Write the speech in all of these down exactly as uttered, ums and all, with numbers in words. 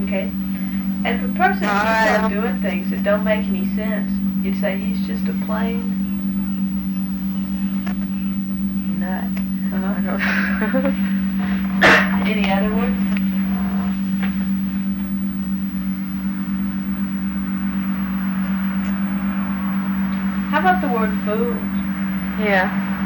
Okay. And if a person keeps Alright. on doing things that don't make any sense, you'd say he's just a plain Nut. uh-huh. I don't Any other words? How about the word fool? Yeah.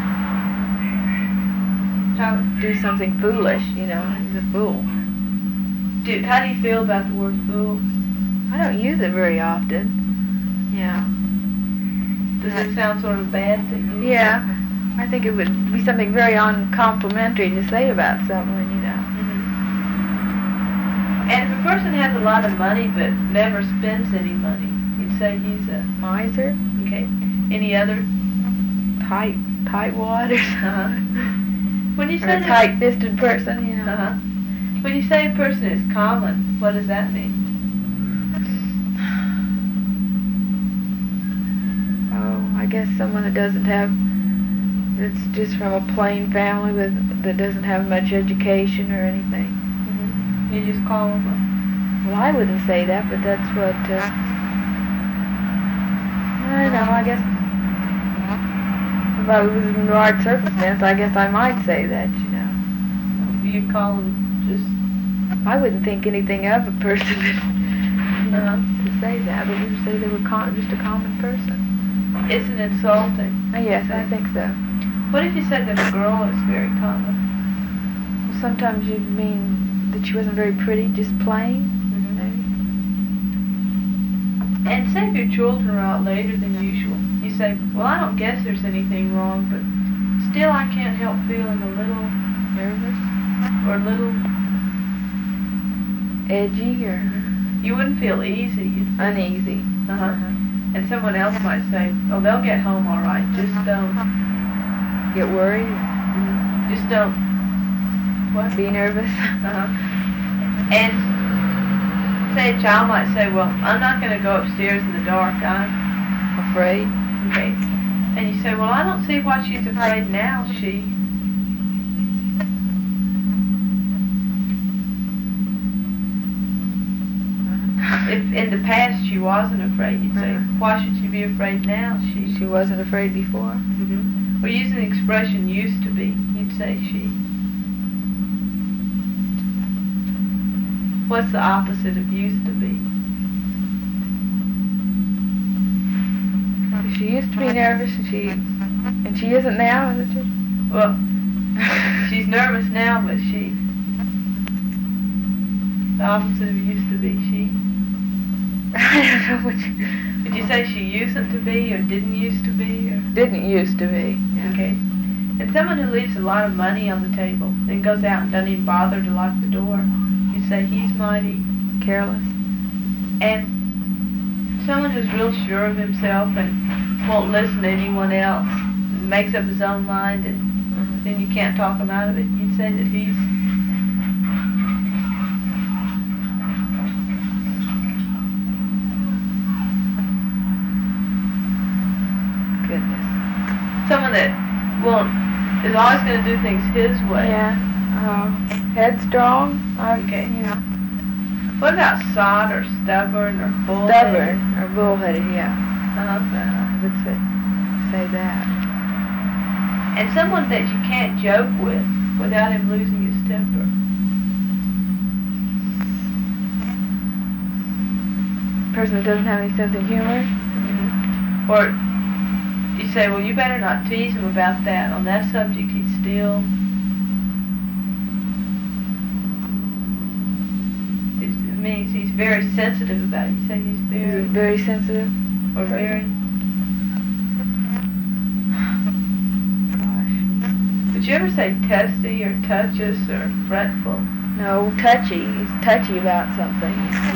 How, Do something foolish, you know. He's a fool. do, how do you feel about the word fool? I don't use it very often. Yeah. Does it sound sort of bad to you? Yeah. I think it would be something very uncomplimentary to say about someone, you know. Mm-hmm. And if a person has a lot of money but never spends any money, you'd say he's a miser. Okay. Any other? Tight, tight waters. Uh-huh. When you Or say a tight-fisted person, you know. Uh-huh. When you say a person is common, what does that mean? Oh, I guess someone that doesn't have, that's just from a plain family with that doesn't have much education or anything. Mm-hmm. You just call them a... Well, I wouldn't say that, but that's what, uh, I know, I guess, if I was in the right circumstance, I guess I might say that, you know. You call them just... I wouldn't think anything of a person uh-huh. to say that, but we would say they were con- just a common person. Isn't it insulting? Oh, yes, I think so. What if you said that a girl is very common? Well, sometimes you mean that she wasn't very pretty, just plain, mm-hmm. maybe. And say if your children are out later than usual, you say, well, I don't guess there's anything wrong, but still I can't help feeling a little nervous or a little edgy, or you wouldn't feel easy. You'd feel uneasy. Uh-huh. uh-huh. And someone else might say, oh, they'll get home all right. Just don't get worried. Mm-hmm. Just don't what? Be nervous. Uh-huh. And say a child might say, well, I'm not going to go upstairs in the dark. I'm afraid. Okay. And you say, well, I don't see why she's afraid now. She. If in the past she wasn't afraid, you'd say, uh-huh. Why should she be afraid now? She. She wasn't afraid before. Mm-hmm. We're using the expression "used to be." You'd say she. What's the opposite of used to be? She used to be nervous, and she and she isn't now, is it? Well, she's nervous now, but she. The opposite of used to be, she. I don't know what you... Did you say she usedn't to be, or didn't used to be, or? Didn't used to be. Yeah. Okay. And someone who leaves a lot of money on the table, then goes out and doesn't even bother to lock the door, you say he's mighty careless. And someone who's real sure of himself and won't listen to anyone else, and makes up his own mind, and mm-hmm. then you can't talk him out of it, you'd say that he's... Goodness. Someone that won't, is always going to do things his way. Yeah. Uh, headstrong. Okay. Yeah. What about sot or stubborn or bullheaded? Stubborn or bullheaded, yeah. Uh-huh. Uh, I would say, say that. And someone that you can't joke with without him losing his temper. Person that doesn't have any sense of humor. Mm-hmm. Or you say, well, you better not tease him about that. On that subject, he's still... It means he's very sensitive about it. You say he's very... He's very sensitive. Or very... Gosh. Did you ever say testy or touchous or fretful? No, touchy. He's touchy about something.